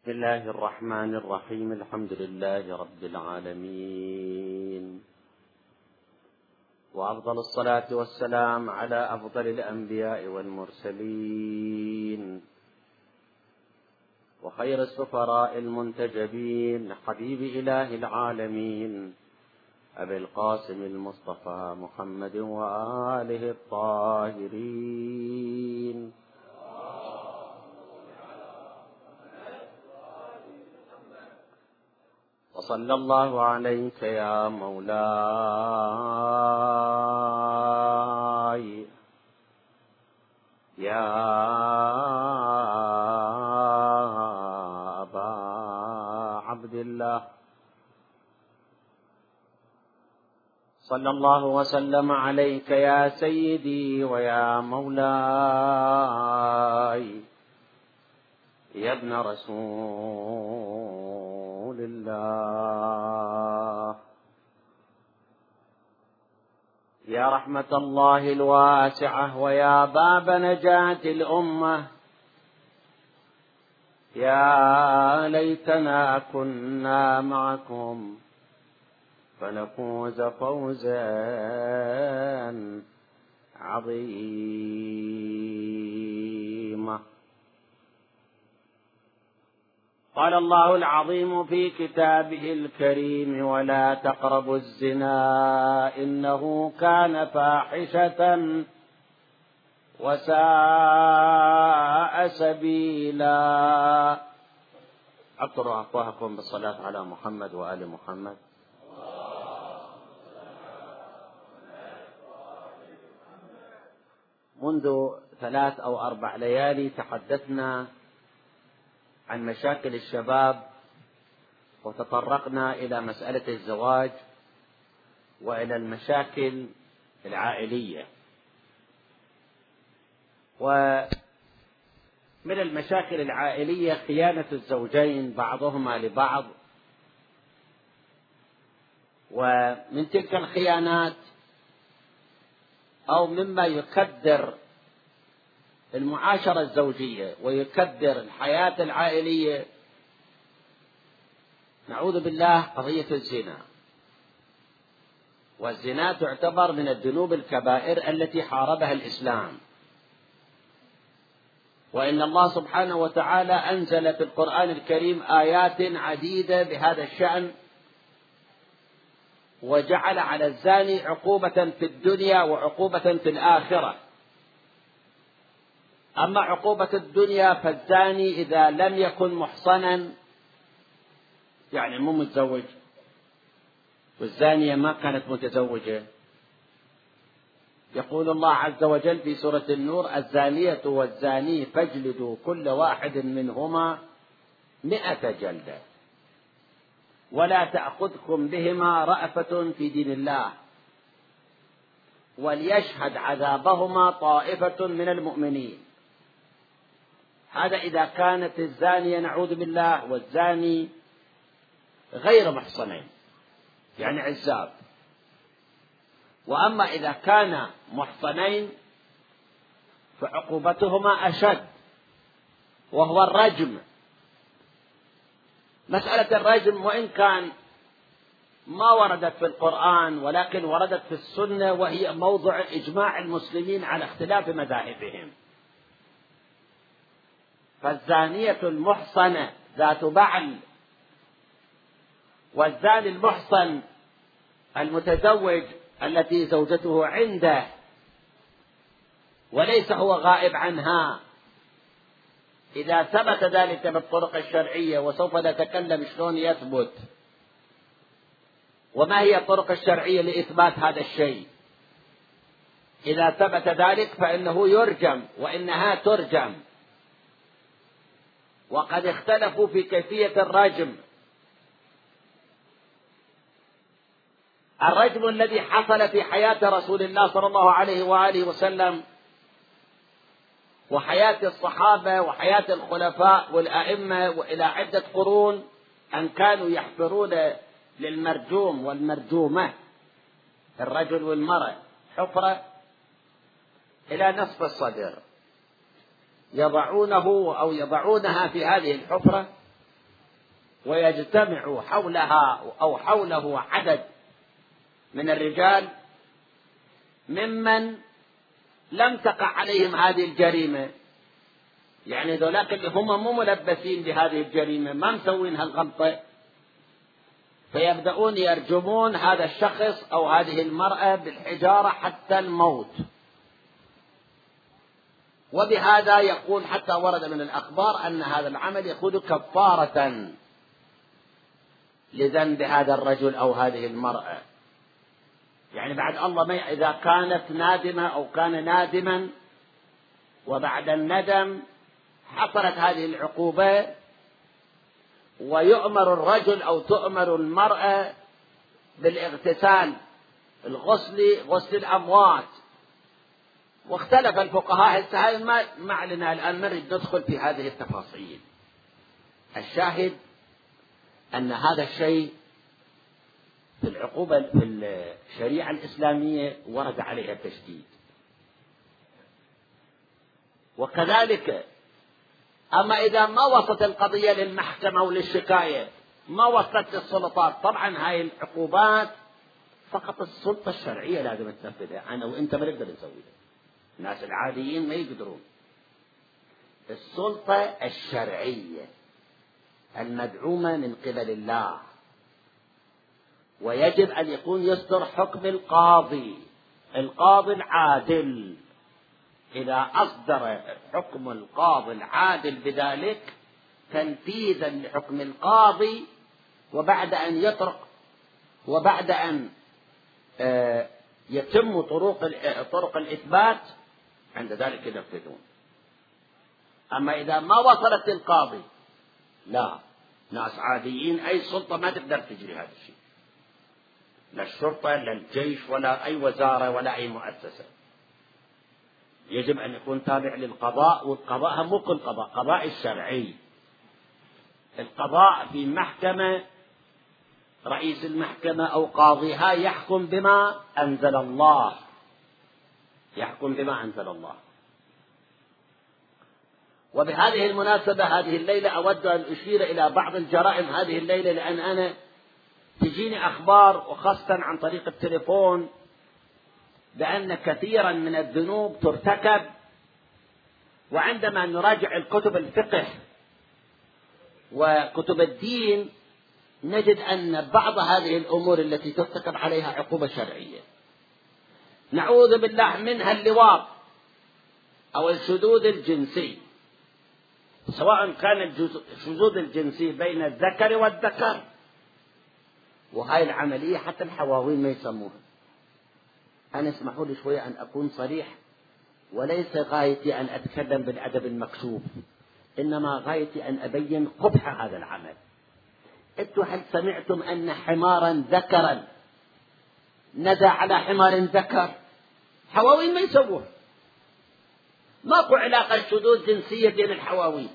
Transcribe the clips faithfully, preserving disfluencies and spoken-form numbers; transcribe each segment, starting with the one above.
بسم الله الرحمن الرحيم. الحمد لله رب العالمين، وأفضل الصلاة والسلام على أفضل الأنبياء والمرسلين، وخير السفراء المنتجبين، حبيب إله العالمين أبي القاسم المصطفى محمد وآله الطاهرين. وصلى الله عليك يا مولاي يا أبا عبد الله، صلى الله وسلم عليك يا سيدي ويا مولاي يا ابن رسول الله، يا رحمة الله الواسعة ويا باب نجاة الأمة. يا ليتنا كنا معكم فنفوز فوزا عظيما. قال الله العظيم في كتابه الكريم: ولا تقربوا الزنا إنه كان فاحشة وساء سبيلا. أقرأوا أفواهكم بالصلاة على محمد وآل محمد. منذ ثلاث أو أربع ليالي تحدثنا عن مشاكل الشباب، وتطرقنا إلى مسألة الزواج وإلى المشاكل العائلية. ومن المشاكل العائلية خيانة الزوجين بعضهما لبعض، ومن تلك الخيانات أو مما يكدر المعاشرة الزوجية ويكدر الحياة العائلية، نعوذ بالله، قضية الزنا. والزنا تعتبر من الذنوب الكبائر التي حاربها الإسلام، وإن الله سبحانه وتعالى أنزل في القرآن الكريم آيات عديدة بهذا الشأن، وجعل على الزاني عقوبة في الدنيا وعقوبة في الآخرة. أما عقوبة الدنيا فالزاني إذا لم يكن محصنا، يعني مو متزوج، والزانية ما كانت متزوجة، يقول الله عز وجل في سورة النور: الزانية والزاني فاجلدوا كل واحد منهما مئة جلدة ولا تأخذكم بهما رأفة في دين الله وليشهد عذابهما طائفة من المؤمنين. هذا إذا كانت الزانية نعوذ بالله والزاني غير محصنين، يعني عزاب. وأما إذا كان محصنين فعقوبتهما أشد، وهو الرجم. مسألة الرجم وإن كان ما وردت في القرآن ولكن وردت في السنة، وهي موضع إجماع المسلمين على اختلاف مذاهبهم. فالزانية المحصنة ذات بعل والزاني المحصن المتزوج التي زوجته عنده وليس هو غائب عنها، إذا ثبت ذلك بالطرق الشرعية، وسوف نتكلم شلون يثبت وما هي الطرق الشرعية لإثبات هذا الشيء. إذا ثبت ذلك فإنه يرجم وإنها ترجم. وقد اختلفوا في كيفية الرجم. الرجم الذي حصل في حياة رسول الله صلى الله عليه وآله وسلم وحياة الصحابة وحياة الخلفاء والأئمة وإلى عدة قرون، أن كانوا يحفرون للمرجوم والمرجومة، الرجل والمرأة، حفرة إلى نصف الصدر، يضعونه أو يضعونها في هذه الحفرة ويجتمع حولها أو حوله عدد من الرجال ممن لم تقع عليهم هذه الجريمة، يعني ذولاك اللي هم مو ملبسين بهذه الجريمة، ما مسوين هالغلطة، فيبدأون يرجمون هذا الشخص أو هذه المرأة بالحجارة حتى الموت. وبهذا يقول حتى ورد من الأخبار أن هذا العمل يكون كفارة لذنب هذا الرجل أو هذه المرأة. يعني بعد الله ما إذا كانت نادمة أو كان نادما وبعد الندم حصلت هذه العقوبة، ويؤمر الرجل أو تؤمر المرأة بالاغتسال، الغسل، غسل الأموات. واختلف الفقهاء، هسه هاي ما ما علينا الآن نريد ندخل في هذه التفاصيل. الشاهد أن هذا الشيء في العقوبة في الشريعة الإسلامية ورد عليها التشديد. وكذلك أما إذا ما وصلت القضية للمحكمة وللشكاية، ما وصلت للسلطات، طبعا هاي العقوبات فقط السلطة الشرعية لازم تنفذها. أنا وإنت ما نقدر نسويها، الناس العاديين ما يقدرون. السلطة الشرعية المدعومة من قبل الله، ويجب أن يكون يصدر حكم القاضي، القاضي العادل. إذا أصدر حكم القاضي العادل بذلك تنفيذا لحكم القاضي، وبعد أن يطرق وبعد أن يتم طرق طرق الإثبات عند ذلك ينفذون. أما إذا ما وصلت للقاضي، لا، ناس عاديين أي سلطة ما تقدر تجري هذا الشيء، لا الشرطة لا الجيش ولا أي وزارة ولا أي مؤسسة. يجب أن يكون تابع للقضاء، والقضاء مو كل قضاء، قضاء الشرعي. القضاء في محكمة رئيس المحكمة أو قاضيها يحكم بما أنزل الله، يحكم بما أنزل الله. وبهذه المناسبة هذه الليلة أود أن أشير إلى بعض الجرائم هذه الليلة، لأن أنا تجيني أخبار وخاصة عن طريق التليفون بأن كثيرا من الذنوب ترتكب، وعندما نراجع الكتب الفقه وكتب الدين نجد أن بعض هذه الأمور التي ترتكب عليها عقوبة شرعية. نعوذ بالله منها اللواط أو الشذوذ الجنسي، سواء كان الشذوذ الجنسي بين الذكر والذكر، وهاي العملية حتى الحواوين ما يسموها. أنا اسمحوا لي شوية أن أكون صريح، وليس غايتي أن أتكلم بالأدب المكشوف، إنما غايتي أن أبين قبح هذا العمل. أنتم هل سمعتم أن حمارا ذكرا ندى على حمار ذكر؟ حواوين ما يسووها، ماكو علاقة شذوذ جنسية بين الحواوين،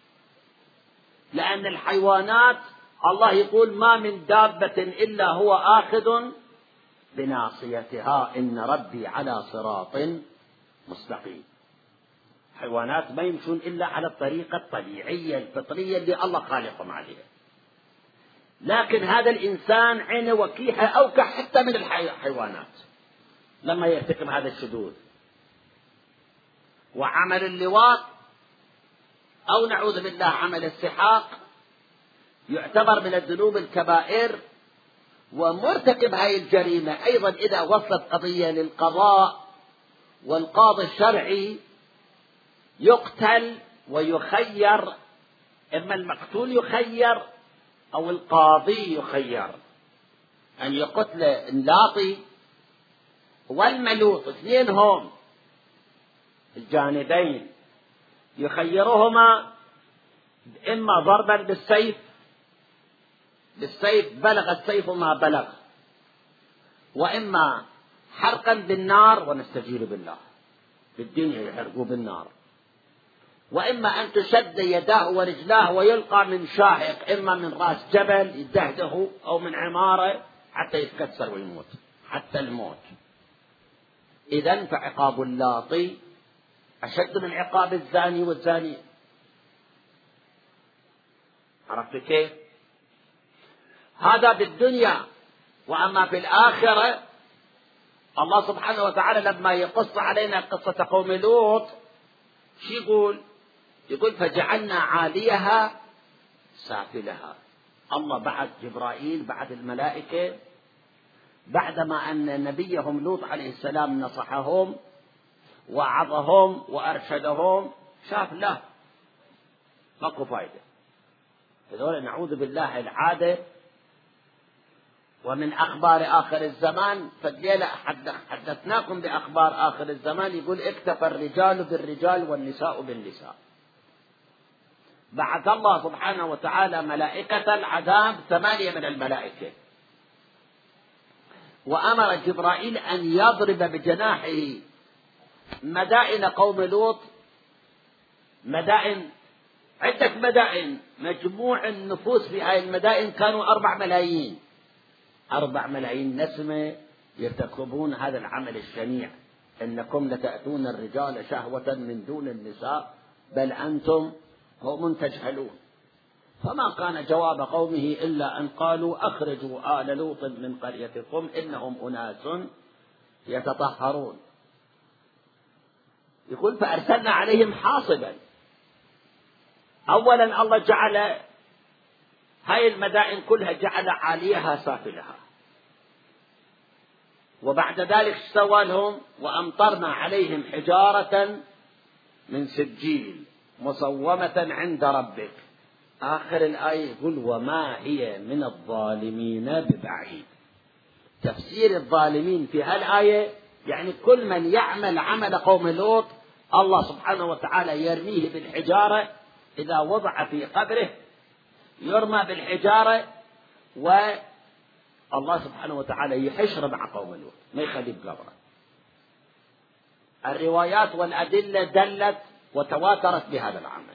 لأن الحيوانات الله يقول ما من دابة إلا هو آخذ بناصيتها إن ربي على صراط مستقيم. حيوانات ما يمشون إلا على الطريقة الطبيعية الفطرية اللي الله خالقهم عليها. لكن هذا الإنسان عينه وكيحة أوكح حتى من الحيوانات لما يرتكب هذا الشذوذ. وعمل اللواط أو نعوذ بالله عمل السحاق يعتبر من الذنوب الكبائر، ومرتكب هذه الجريمة أيضا إذا وصلت قضية للقضاء والقاضي الشرعي يقتل ويخير، إما المقتول يخير أو القاضي يخير أن يقتل اللاطي والملوط، اثنين هم الجانبين، يخيرهما إما ضربا بالسيف بالسيف بلغ السيف ما بلغ، وإما حرقا بالنار ونستجير بالله بالدنيا يحرقوا بالنار، وإما أن تشد يداه ورجلاه ويلقى من شاهق، إما من رأس جبل يدهده أو من عمارة حتى يتكسر ويموت حتى الموت. إذن فعقاب اللاطي أشد من عقاب الزاني والزانية. عرفت كيف؟ هذا بالدنيا. وأما في الآخرة الله سبحانه وتعالى لما يقص علينا قصة قوم لوط شو يقول؟ يقول فجعلنا عاليها سافلها. الله بعد جبرائيل بعد الملائكة بعدما أن نبيهم لوط عليه السلام نصحهم وعظهم وأرشدهم شاف له ماكو فايدة. هذول نعوذ بالله العادة. ومن أخبار آخر الزمان فالليلة حدثناكم بأخبار آخر الزمان يقول اكتفى الرجال بالرجال والنساء بالنساء. بعث الله سبحانه وتعالى ملائكة العذاب ثمانية من الملائكة وأمر جبرائيل أن يضرب بجناحه مدائن قوم لوط. مدائن عدة مدائن مجموع النفوس في هذه المدائن كانوا أربع ملايين أربع ملايين نسمة يرتكبون هذا العمل الشنيع. إنكم لتأتون الرجال شهوة من دون النساء بل أنتم قوم تجهلون. فما كان جواب قومه إلا أن قالوا أخرجوا آل لوط من قريتكم إنهم أناس يتطهرون. يقول فأرسلنا عليهم حاصبا. أولا الله جعل هاي المدائن كلها جعل عاليها سافلها وبعد ذلك سوى لهم وأمطرنا عليهم حجارة من سجيل مصومة عند ربك. آخر الآية يقول وما هي من الظالمين ببعيد. تفسير الظالمين في هالآية يعني كل من يعمل عمل قوم لوط الله سبحانه وتعالى يرميه بالحجارة. إذا وضع في قبره يرمى بالحجارة والله سبحانه وتعالى يحشر مع قوم لوط ما يخليه بقبره. الروايات والأدلة دلت وتواترت بهذا العمل.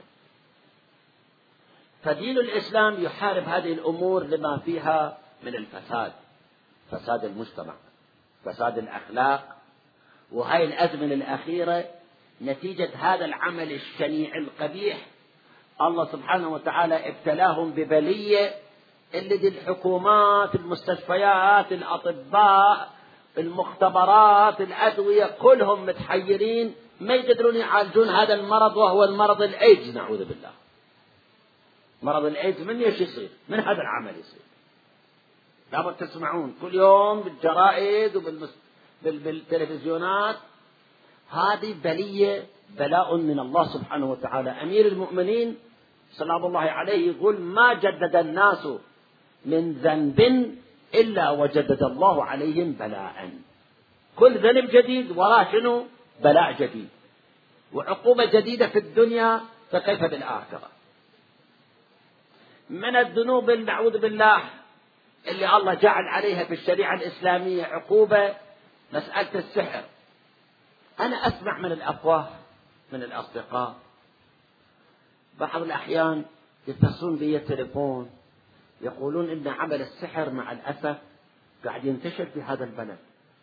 فدين الإسلام يحارب هذه الأمور لما فيها من الفساد، فساد المجتمع، فساد الأخلاق. وهي الأزمنة الأخيرة نتيجة هذا العمل الشنيع القبيح الله سبحانه وتعالى ابتلاهم ببلية اللي دي الحكومات المستشفيات الأطباء المختبرات الأدوية كلهم متحيرين ما يقدرون يعالجون هذا المرض وهو المرض الإيدز نعوذ بالله. مرض الإيدز من ايش يصير؟ من هذا العمل يصير. لابد تسمعون كل يوم بالجرائد وبالتلفزيونات هذه بلية بلاء من الله سبحانه وتعالى. أمير المؤمنين سلام الله عليه يقول ما جدد الناس من ذنب إلا وجدد الله عليهم بلاء. كل ذنب جديد وراه شنو؟ بلاء جديد وعقوبة جديدة في الدنيا فكيف بالآخرة. من الذنوب نعوذ بالله اللي الله جعل عليها في الشريعة الإسلامية عقوبة مسألة السحر. أنا أسمع من الأفواه من الأصدقاء بعض الأحيان يتصلون بي التليفون يقولون إن عمل السحر مع الأسف قاعد ينتشر في هذا البلد.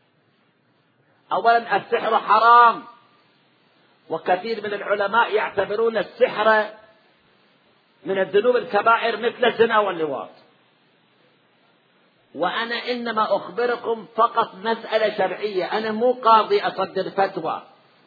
أولا السحر حرام وكثير من العلماء يعتبرون السحر من الذنوب الكبائر مثل الزنا واللواط. وأنا إنما أخبركم فقط مسألة شرعية. أنا مو قاضي أصدر فتوى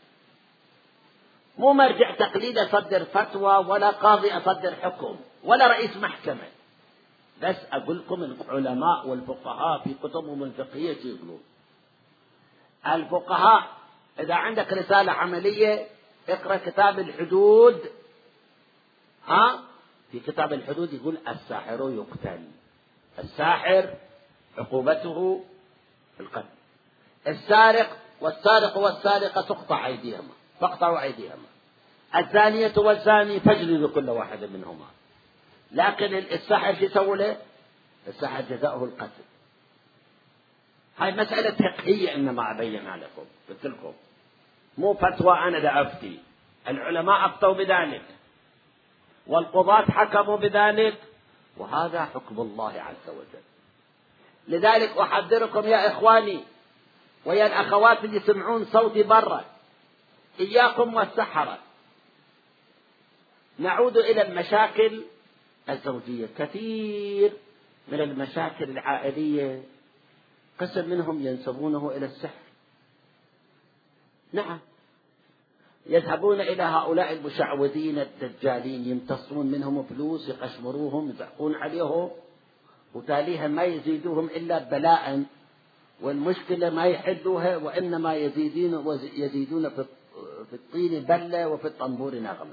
مو مرجع تقليد أصدر فتوى ولا قاضي أصدر حكم ولا رئيس محكمة. بس أقول لكم العلماء والفقهاء في كتبهم الفقهية يقولون. الفقهاء إذا عندك رسالة عملية اقرأ كتاب الحدود. ها في كتاب الحدود يقول الساحر يقتل. الساحر عقوبته القتل. السارق والسارق والسارقة تقطع أيديهما فاقطعوا أيديهما. الزانية والزاني فاجلدوا كل واحد منهما. لكن الساحر شو يسوي له؟ الساحر جزاؤه القتل. هاي مسألة فقهية إنما أبينها لكم قلت لكم مو فتوى أنا دا أفتي. العلماء أفتوا بذلك والقضاة حكموا بذلك وهذا حكم الله عز وجل. لذلك أحذركم يا إخواني ويا الأخوات اللي يسمعون صوتي برا إياكم والسحرة. نعود إلى المشاكل الزوجية. كثير من المشاكل العائلية قسم منهم ينسبونه إلى السحر. نعم، يذهبون إلى هؤلاء المشعوذين الدجالين يمتصون منهم فلوس، يقشمروهم، يضحكون عليهم، وتاليها ما يزيدوهم إلا بلاء، والمشكلة ما يحلوها وإنما يزيدون يزيدون في الطين بلة وفي الطنبور نغمة.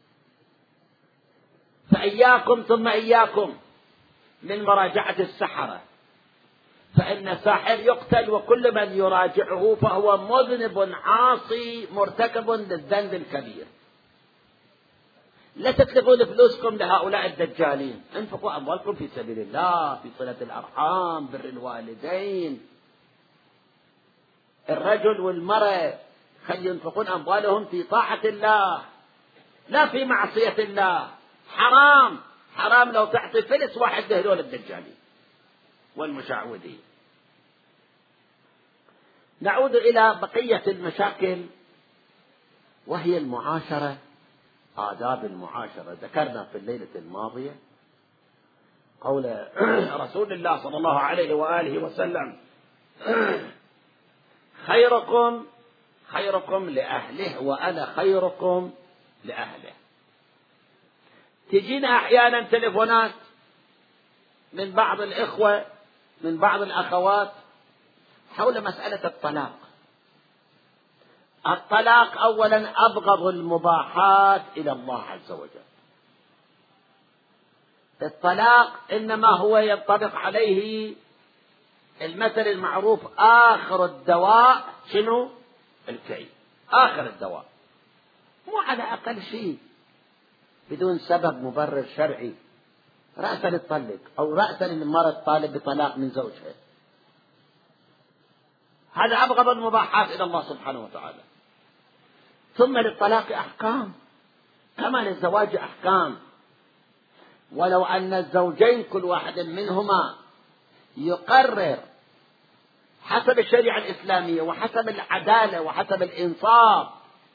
فإياكم ثم إياكم من مراجعة السحرة، فإن الساحر يقتل، وكل من يراجعه فهو مذنب عاصي مرتكب للذنب الكبير. لا تتلفون فلوسكم لهؤلاء الدجالين، انفقوا أموالكم في سبيل الله، في صلة الأرحام، بر الوالدين. الرجل والمرأة خل ينفقون أموالهم في طاعة الله لا في معصية الله. حرام حرام لو تعطي فلس واحد لهذول الدجالين والمشعوذين. نعود إلى بقية المشاكل وهي المعاشرة، آداب المعاشرة. ذكرنا في الليلة الماضية قول رسول الله صلى الله عليه وآله وسلم: خيركم خيركم لأهله وأنا خيركم لأهله. تجينا أحيانا تلفونات من بعض الإخوة من بعض الأخوات حول مسألة الطلاق. الطلاق أولا أبغض المباحات إلى الله عز وجل. الطلاق إنما هو ينطبق عليه المثل المعروف: آخر الدواء شنو؟ الكي. آخر الدواء، مو على أقل شيء بدون سبب مبرر شرعي رأسا تطلق أو رأسا المرأة طالب بطلاق من زوجها. هذا أبغض المباحات إلى الله سبحانه وتعالى. ثم للطلاق أحكام كما للزواج أحكام. ولو أن الزوجين كل واحد منهما يقرر حسب الشريعة الإسلامية وحسب العدالة وحسب الإنصاف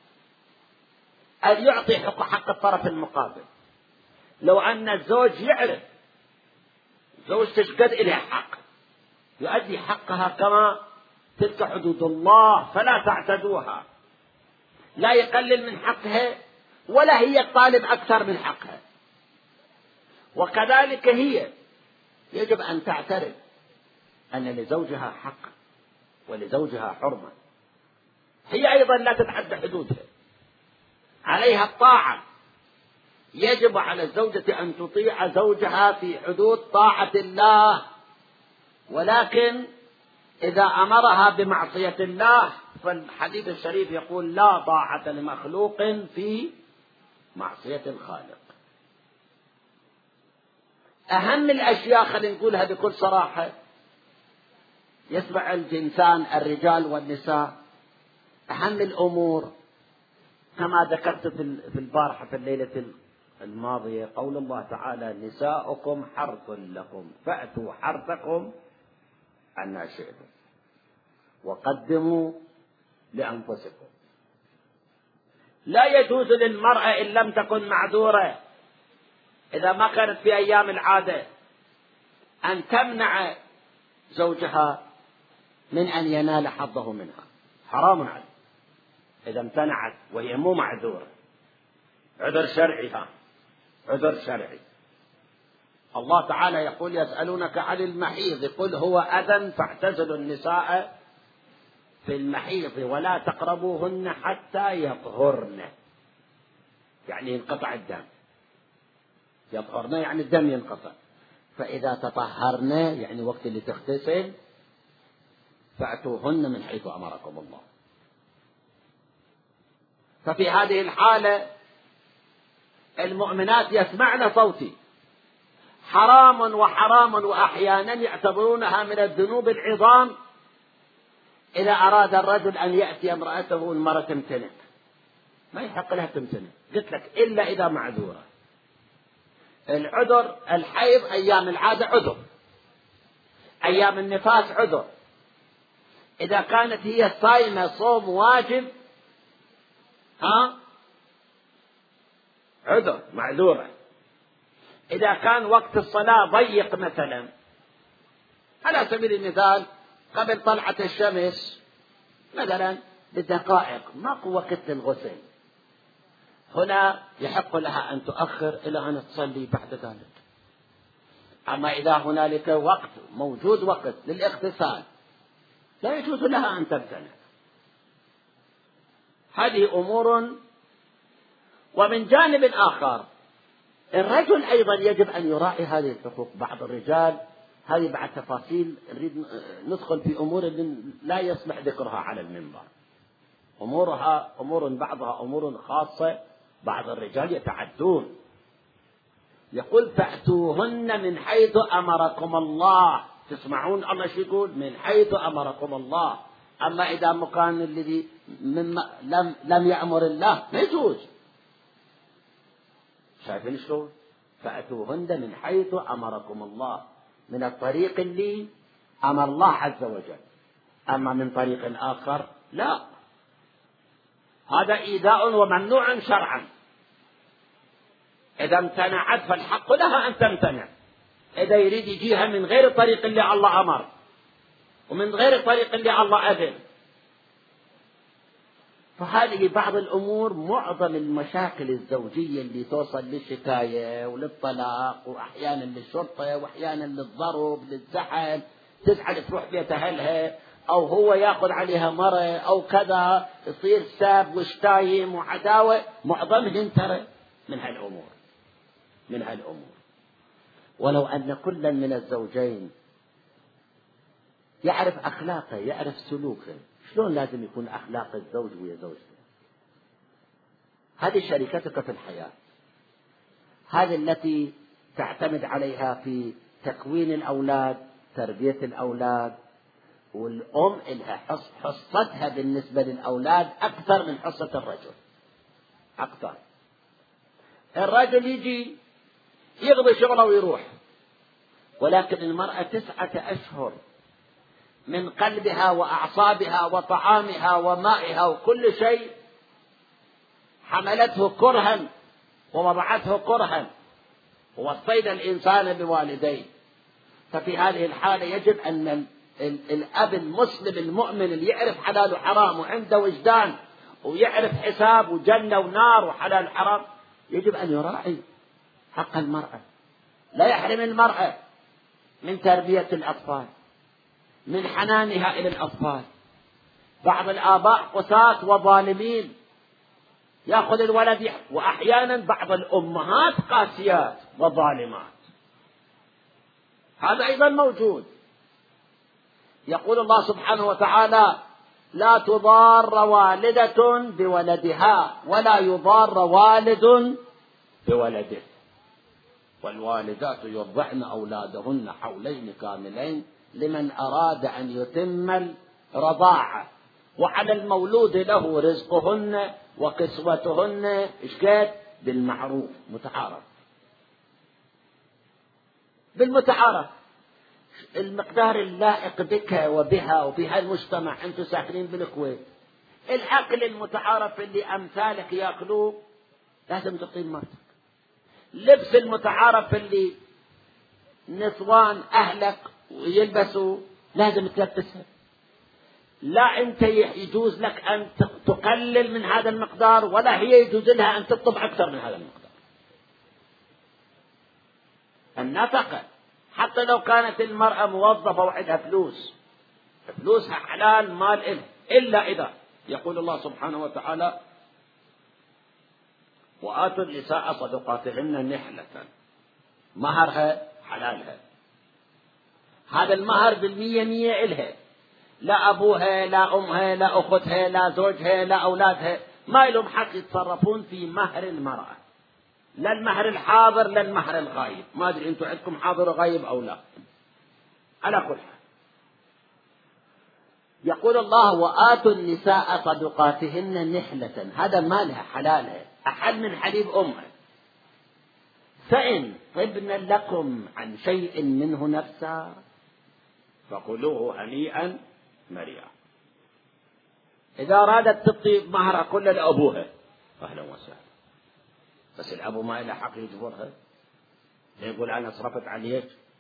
أن يعطي حق الطرف المقابل، لو أن الزوج يعرف زوجته قد إليها حق يؤدي حقها كما تلك حدود الله فلا تعتدوها، لا يقلل من حقها ولا هي طالب أكثر من حقها. وكذلك هي يجب أن تعترف أن لزوجها حق ولزوجها حرمة، هي أيضا لا تتعدى حدودها، عليها الطاعة. يجب على الزوجة أن تطيع زوجها في حدود طاعة الله، ولكن إذا أمرها بمعصية الله فالحديث الشريف يقول: لا طاعة لمخلوق في معصية الخالق. أهم الأشياء خلينا نقولها بكل صراحة يسمع الجنسان الرجال والنساء، أهم الأمور كما ذكرت في البارحة في الليلة الماضية قول الله تعالى: نساؤكم حرث لكم فأتوا حرثكم أنى شئتم وقدموا لأنفسكم. لا يجوز للمرأة إن لم تكن معذورة، إذا ما كانت في أيام العادة، أن تمنع زوجها من أن ينال حظه منها، حرام عليه إذا امتنعت وهي مو معذورة، عذر شرعي. ها عذر شرعي. الله تعالى يقول: يسألونك عن المحيض قل هو أذى فاعتزلوا النساء في المحيض ولا تقربوهن حتى يطهرن، يعني ينقطع الدم. يطهرن يعني الدم ينقطع، فإذا تطهرن يعني وقت اللي تغتسل فأتوهن من حيث أمركم الله. ففي هذه الحالة المؤمنات يسمعن صوتي، حرام وحرام، وأحيانا يعتبرونها من الذنوب العظام إذا أراد الرجل أن يأتي امرأته والمرأة تمتنع، ما يحق لها تمتنع، قلت لك إلا إذا معذورة. العذر الحيض أيام العادة عذر، أيام النفاس عذر، إذا كانت هي صائمة صوم واجب ها عذر معذورة، إذا كان وقت الصلاة ضيق مثلا على سبيل المثال قبل طلعة الشمس مثلا بدقائق ماكو وقت للغسل، هنا يحق لها أن تؤخر إلى أن تصلي بعد ذلك. أما إذا هنالك وقت موجود وقت للاغتسال لا يجوز لها أن تمتنع. هذه أمور. ومن جانب آخر الرجل أيضا يجب أن يراعي هذه الحقوق. بعض الرجال، هذه بعد تفاصيل نريد ندخل في أمور لا يصلح ذكرها على المنبر، أمورها أمور بعضها أمور خاصة. بعض الرجال يتعدون، يقول فأتوهن من حيث أمركم الله. تسمعون الله شو يقول؟ من حيث أمركم الله. أما إذا مكان الذي لم لم يأمر الله ما يجوز. شايفين شلون؟ فأتوهن من حيث أمركم الله، من الطريق اللي أمر الله عز وجل. أما من طريق آخر لا، هذا إيذاء وممنوع شرعا. إذا امتنعت فالحق لها أن تمتنع. إذا يريد يجيها من غير الطريق اللي الله أمر ومن غير الطريق اللي الله أذن. فهذه بعض الأمور. معظم المشاكل الزوجية اللي توصل للشكاية وللطلاق وأحيانا للشرطة وأحيانا للضرب للزحل، تزعل تروح بيت أهلها، أو هو يأخذ عليها مرة أو كذا، يصير ساب وشتايم وعداوة. معظمهم ترى من هالأمور من هالأمور. ولو أن كلا من الزوجين يعرف أخلاقه يعرف سلوكه، شلون لازم يكون أخلاق الزوج ويا زوجته؟ هذه شريكتك في الحياة، هذه التي تعتمد عليها في تكوين الأولاد، تربية الأولاد. والأم لها حصتها بالنسبة للأولاد أكثر من حصة الرجل، أكثر. الرجل يجي يقضي شغله ويروح، ولكن المرأة تسعة أشهر من قلبها وأعصابها وطعامها ومائها وكل شيء حملته كرها ووضعته كرها. ووصينا الإنسان بوالديه. ففي هذه الحالة يجب أن الأب المسلم المؤمن اللي يعرف حلال وحرام وعنده وجدان ويعرف حساب وجنة ونار وحلال وحرام يجب أن يراعي حق المرأة. لا يحرم المرأة من تربية الأطفال، من حنانها إلى الأطفال. بعض الآباء قساة وظالمين، يأخذ الولد، وأحيانا بعض الأمهات قاسيات وظالمات، هذا أيضا موجود. يقول الله سبحانه وتعالى لا تضار والدة بولدها ولا يضار والد بولده، والوالدات يرضعن أولادهن حولين كاملين لمن أراد أن يتم الرضاعة، وعلى المولود له رزقهن وكسوتهن إشكال بالمعروف، متعارف بالمتعارف، المقدار اللائق بك وبها وبها المجتمع. أنتم ساكنين بالكويت، الأكل المتعارف اللي أمثالك يأكلوه لازم تعطيه مرتك. لبس المتعارف اللي نسوان أهلك ويلبسوا لازم تلبسها. لا أنت يجوز لك أن تقلل من هذا المقدار، ولا هي يجوز لها أن تطلب أكثر من هذا المقدار. النفقة حتى لو كانت المرأة موظفة وعندها فلوس، فلوسها حلال مال إله، إلا إذا يقول الله سبحانه وتعالى وآتوا النساء صدقاتهن نحلة، مهرها حلالها، هذا المهر بالمية مية إلها، لا أبوها لا أمها لا أختها لا زوجها لا أولادها ما لهم حق يتصرفون في مهر المرأة، لا المهر الحاضر لا المهر الغايب. ما أدري أنتم عندكم حاضر وغايب أو لا، على كل حال يقول الله وآتوا النساء صدقاتهن نحلة، هذا مالها حلالها أحل من حليب أمها. فإن طبن لكم عن شيء منه نفسا فكلوه هنيئا مريئا. إذا أرادت تطيب مهرها كله لأبوها أهلا وسهلا، بس الأبو ما له حق يجبرها، يقول أنا صرفت عليك،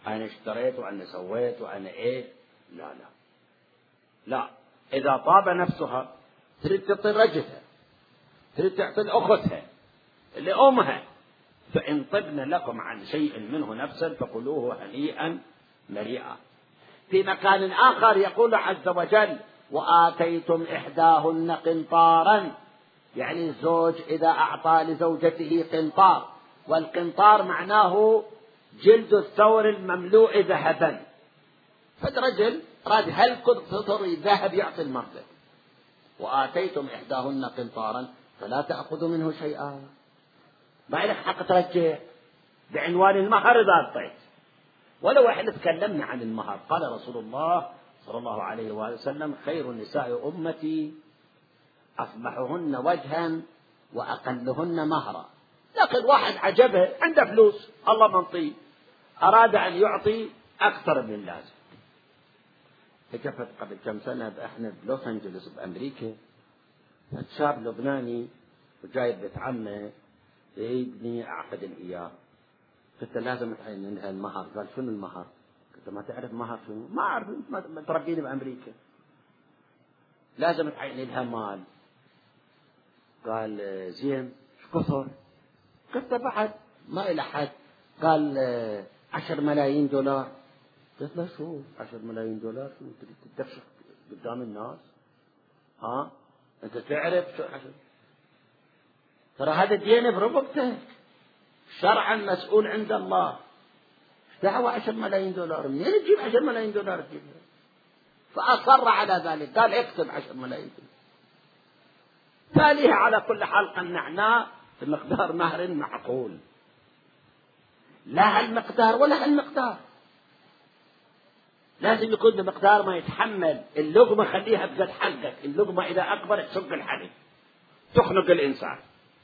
أنا اشتريت وأنا سويت وأنا إيه. لا لا لا، إذا طاب نفسها تريد تعطي رجلها، تريد تعطي أختها لأمها، فإن طبن لكم عن شيء منه نفسا فكلوه هنيئا مريئا. في مكان آخر يقول عز وجل: وآتيتم إحداهن قنطارا، يعني الزوج إذا أعطى لزوجته قنطار، والقنطار معناه جلد الثور المملوء ذهبا، فالرجل راد هل قطر ذهب يعطي المرأة. وآتيتم إحداهن قنطارا فلا تأخذوا منه شيئا، ما لك حق ترجع بعنوان المهر إذا أعطيت. ولو احنا تكلمنا عن المهر، قال رسول الله صلى الله عليه وآله وسلم: خير النساء أمتي أصبحهن وجها وأقلهن مهرا. لكن واحد عجبه عنده فلوس الله منطيه، أراد أن يعطي أكثر من اللازم. فكفت قبل كم سنة احنا بلوس أنجلوس بأمريكا، شاب لبناني وجايب بيت عمه يبني أعقد إياه، قلت لازم تعين لها المهر. قال: شنو المهر؟ قلت: ما تعرف مهر شنو؟ ما أعرف، ما تربيني بأمريكا. لازم تعين لها مال. قال: زين شو كثر؟ قلت: بعد ما إلى حد. قال: عشر ملايين دولار. قلت له: شو عشر ملايين دولار؟ شو تريد تدفش قدام الناس؟ ها أنت تعرف شو عشر؟ ترى هذا دين بربطتك، شرعا مسؤول عند الله. دعوة عشر ملايين دولار، منين تجيب عشر ملايين دولار تجيبها؟ فأصر على ذلك، قال: اكتب عشر ملايين دولار. تاليها على كل حال قنعناه بمقدار مهر معقول، لا هالمقدار ولا هالمقدار، لازم يكون بمقدار ما يتحمل اللقمة. خليها بقد حلقك، اللقمة إذا أكبر تشق الحلق تخنق الإنسان.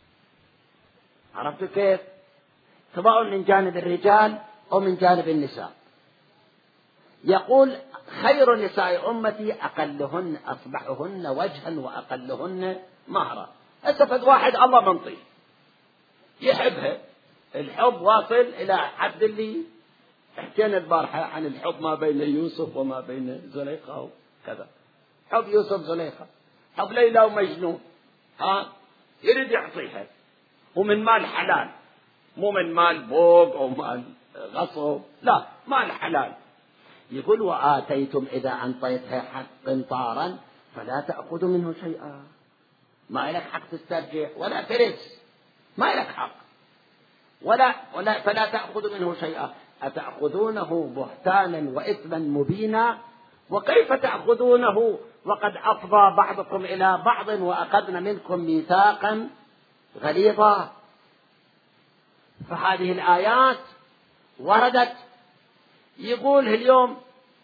عرفت كيف؟ سواء من جانب الرجال أو من جانب النساء. يقول: خير نساء أمتي أقلهن أصبحهن وجها وأقلهن مهرا. أسفد واحد الله منطي يحبها، الحب واصل إلى حد اللي حكينا البارحة عن الحب ما بين يوسف وما بين زليخة وكذا. حب يوسف زليخة، حب ليلى ومجنون، ها يريد يعطيها، ومن مال حلال، مو من مال بوق أو مال غصب، لا مال حلال. يقول: وآتيتم إذا أنطيتها حق قنطارا فلا تأخذوا منه شيئا، ما لك حق تسترجع ولا ترث، ما لك حق ولا ولا فلا تأخذوا منه شيئا، أتأخذونه بهتانا وإثما مبينا، وكيف تأخذونه وقد أفضى بعضكم إلى بعض وأخذنا منكم ميثاقا غليظا. فهذه الآيات وردت. يقول اليوم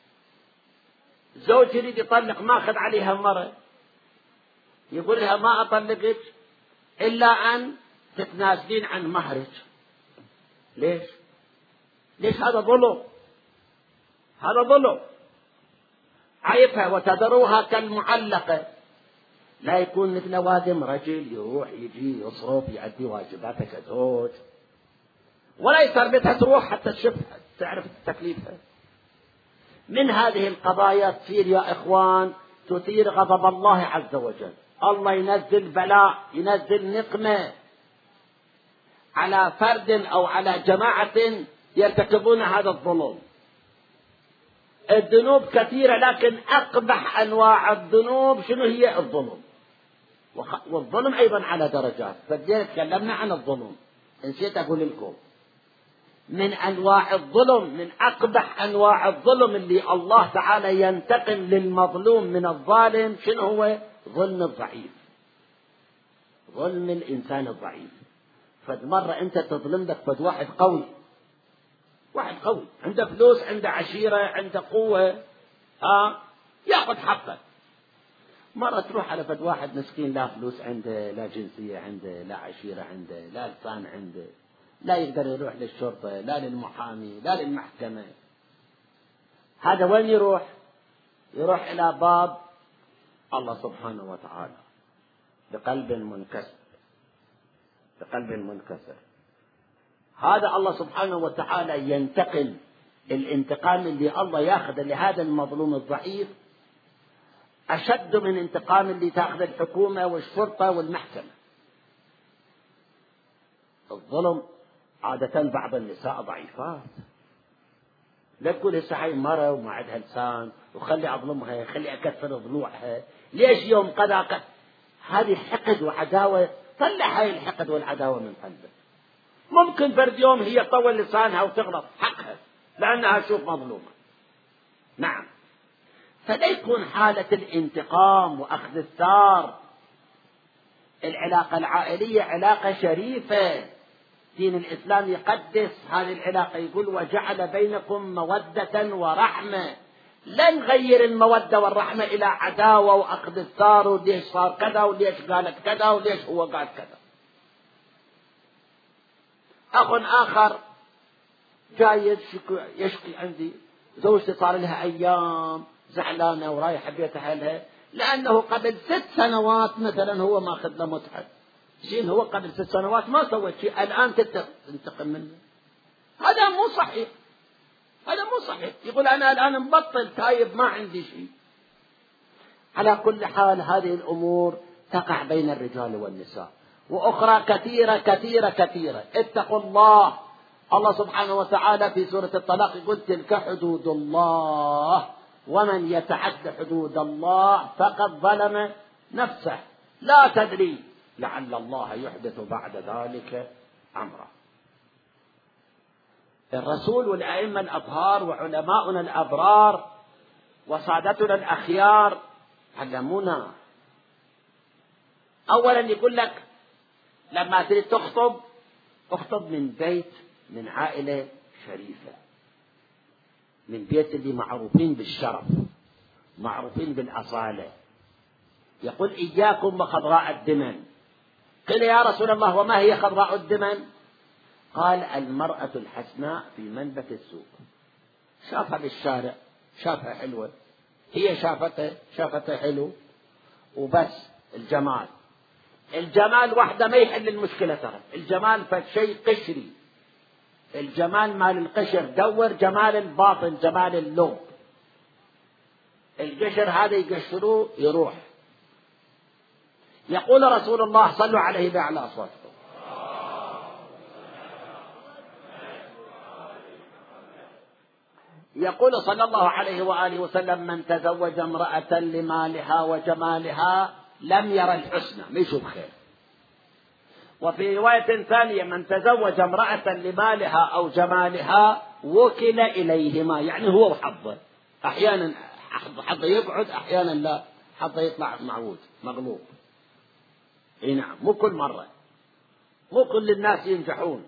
زوج يريد يطلق، ما أخذ عليها مرة، يقول لها: ما أطلقك إلا أن تتنازلين عن مهرك. ليش؟ ليش؟ هذا ظلم، هذا ظلم. عيفها وتذروها كالمعلقة، لا يكون مثل وادم رجل يروح يجي يصرف يؤدي واجباته كزوج، ولا يتربتها تروح حتى تشوفها تعرف تكليفها. من هذه القضايا تصير يا إخوان تثير غضب الله عز وجل. الله ينزل بلاء، ينزل نقمة على فرد أو على جماعة يرتكبون هذا الظلم. الذنوب كثيرة، لكن أقبح أنواع الذنوب شنو هي؟ الظلم. والظلم أيضا على درجات، فالدين تكلمنا عن الظلم، نسيت أقول لكم من أنواع الظلم، من أقبح أنواع الظلم اللي الله تعالى ينتقم للمظلوم من الظالم شنو هو؟ ظلم الضعيف، ظلم الإنسان الضعيف. فد مرة أنت تظلم لك فد واحد قوي، واحد قوي عنده فلوس، عنده عشيرة، عنده قوة، آه يأخذ حقه. مرة تروح على فد واحد مسكين، لا فلوس عنده، لا جنسية عنده، لا عشيرة عنده، لا لسان عنده، لا يقدر يروح للشرطة، لا للمحامي، لا للمحكمة. هذا وين يروح؟ يروح إلى باب الله سبحانه وتعالى بقلب منكسر، بقلب منكسر. هذا الله سبحانه وتعالى ينتقم الانتقام اللي الله ياخذ لهذا المظلوم الضعيف أشد من انتقام اللي تأخذ الحكومة والشرطة والمحكمة. الظلم عادة بعض النساء ضعيفات، لا تقول هسه هاي مرة وما عندها لسان وخلي أظلمها، خلي أكثر ضلوعها، ليش يوم قذاك؟ هذه حقد وعداوة، طلع هاي الحقد والعداوة من قلبك. ممكن فرد يوم هي تطول لسانها وتغلط حقها لأنها شوف مظلومة. نعم، فلا يكون حالة الانتقام وأخذ الثار. العلاقة العائلية علاقة شريفة، دين الإسلام يقدس هذه العلاقة، يقول وجعل بينكم مودة ورحمة. لا نغير المودة والرحمة إلى عداوة وأخذ الثار، وليش صار كذا وليش قالت كذا وليش هو قال كذا. أخ آخر جاي يشكي عندي زوجتي صار لها أيام زعلانة ورايحة بيت أهلها لأنه قبل ست سنوات مثلا هو ما أخذ له متعة. زين هو قبل ست سنوات ما سوت شيء، الآن تنتقم منه. هذا مو صحيح، هذا مو صحيح. يقول أنا الآن مبطل تايب ما عندي شيء. على كل حال هذه الأمور تقع بين الرجال والنساء، وأخرى كثيرة كثيرة كثيرة. اتقوا الله. الله سبحانه وتعالى في سورة الطلاق يقول تلك حدود الله ومن يتعد حدود الله فقد ظلم نفسه لا تدري لعل الله يحدث بعد ذلك أمرا. الرسول والأئمة الأطهار وعلماؤنا الأبرار وسادتنا الأخيار علمونا. أولا يقول لك لما تريد تخطب اخطب من بيت من عائلة شريفة، من بيت اللي معروفين بالشرف معروفين بالأصالة. يقول إياكم وخضراء الدمن. قيل يا رسول الله وما هي خضراء الدمن؟ قال المرأة الحسناء في منبت السوق، شافها بالشارع شافها حلوة، هي شافتها شافتها حلو وبس. الجمال الجمال وحده ما يحل المشكلة ترى. الجمال فشيء قشري، الجمال مال القشر. دور جمال الباطن، جمال اللب. القشر هذا يقشروه يروح. يقول رسول الله صلوا عليه بأعلى أصواتكم يقول صلى الله عليه وآله وسلم من تزوج امرأة لمالها وجمالها لم ير الحسنى، ما يشوف خير. وفي رواية ثانية من تزوج امرأة لمالها أو جمالها وكل إليهما، يعني هو وحظه. أحيانا حظه يقعد أحيانا لا، حظه يطلع معود مغلوب. اي نعم، مو كل مرة، مو كل الناس ينجحون.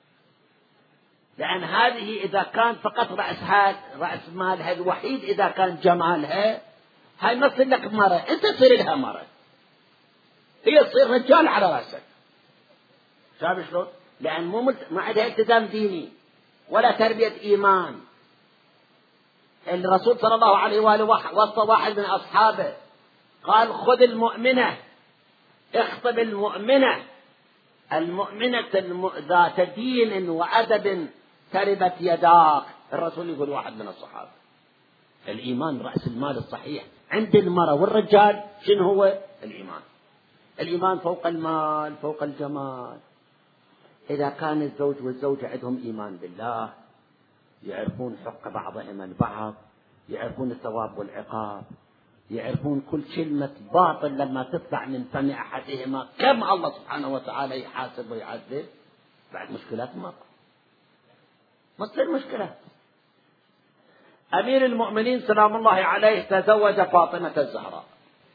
لأن هذه إذا كان فقط رأسها رأس مالها الوحيد، إذا كان جمالها هاي ما تصير لك مرة، أنت تصير لها مرة، هي تصير رجال على رأسك. شايف شلون؟ لأن مو مت... ما عندها التزام ديني ولا تربية إيمان. الرسول صلى الله عليه وآله وصى واحد من أصحابه قال خذ المؤمنة اخطب المؤمنة، المؤمنة الم... ذات دين وأدب تربت يداك. الرسول يقول واحد من الصحابة الإيمان رأس المال الصحيح عند المرأة والرجال. شنو هو الإيمان؟ الإيمان فوق المال فوق الجمال. إذا كان الزوج والزوجة عندهم إيمان بالله، يعرفون حق بعضهم البعض، يعرفون الثواب والعقاب، يعرفون كل كلمة باطل لما تطلع من فم أحدهما كم الله سبحانه وتعالى يحاسب ويعذب، بعد مشكلات ما ما تصير مشكلة. أمير المؤمنين سلام الله عليه تزوج فاطمة الزهراء.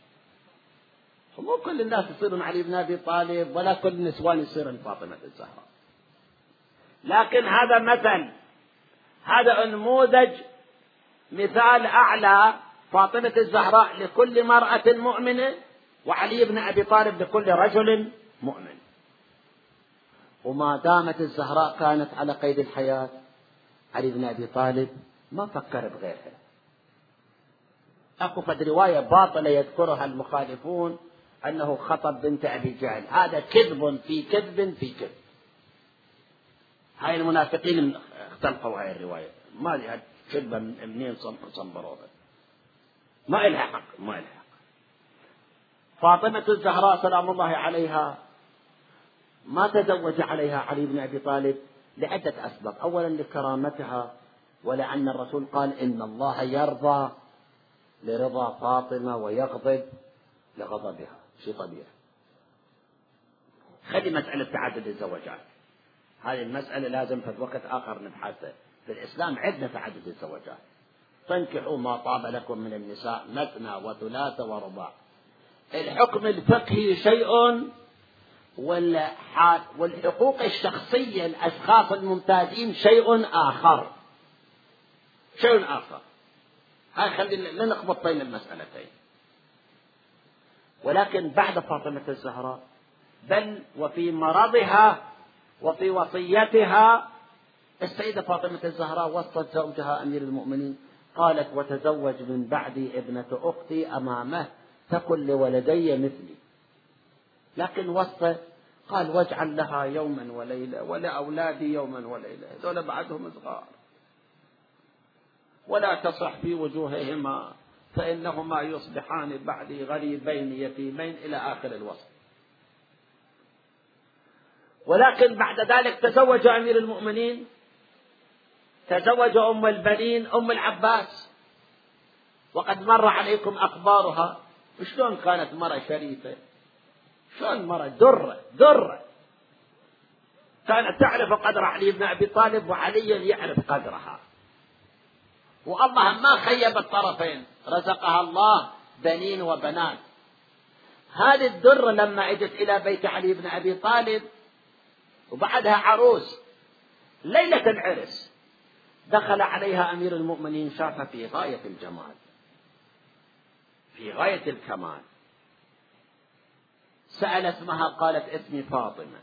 مو كل الناس يصيرون علي بن أبي طالب ولا كل النسوان يصيرون فاطمة الزهراء، لكن هذا مثل، هذا نموذج مثال أعلى. فاطمة الزهراء لكل مرأة مؤمنة، وعلي بن أبي طالب لكل رجل مؤمن. وما دامت الزهراء كانت على قيد الحياة، علي بن أبي طالب ما فكر بغيرها. أكو فد رواية باطلة يذكرها المخالفون أنه خطب بنت أبي جهل، هذا كذب في كذب في كذب. هاي المنافقين اختلقوا هاي الرواية، ما لها كذبة منين صنبروها، ما إلها حق، ما إلها حق. فاطمة الزهراء سلام الله عليها ما تزوج عليها علي بن أبي طالب لعدة أسباب. أولا لكرامتها، ولأن الرسول قال إن الله يرضى لرضا فاطمة ويغضب لغضبها، شيء طبيعي. خلي مسألة تعدد الزوجات، هذه المسألة لازم في وقت آخر نبحثها. في الإسلام عندنا تعدد الزوجات، فانكحوا ما طاب لكم من النساء مثنى وثلاث ورباع. الحكم الفقهي شيء، والحقوق الشخصية الأشخاص الممتازين شيء آخر، شيء آخر. هاي خلينا لا نخبط بين المسألتين. ولكن بعد فاطمة الزهراء، بل وفي مرضها وفي وصيتها، السيدة فاطمة الزهراء وصت زوجها أمير المؤمنين، قالت: وتزوج من بعدي ابنة أختي أمامه تكن لولدي مثلي. لكن وصى قال: واجعل لها يوما وليلة ولأولادي يوما وليلة، هذول بعدهم صغار، ولا تصح في وجوههما فإنهما يصبحان بعدي غريبين يتيمين إلى آخر الوصف. ولكن بعد ذلك تزوج أمير المؤمنين، تزوج أم البنين أم العباس، وقد مر عليكم أخبارها، شلون كانت مرة شريفة، شلون مرة درة درة، كانت تعرف قدر علي بن أبي طالب وعلي يعرف قدرها، والله ما خيب الطرفين، رزقها الله بنين وبنات. هذه الدرة لما اجت إلى بيت علي بن أبي طالب وبعدها عروس، ليلة العرس دخل عليها أمير المؤمنين، شافها في غاية الجمال، في غاية الكمال. سأل اسمها، قالت: اسمي فاطمة.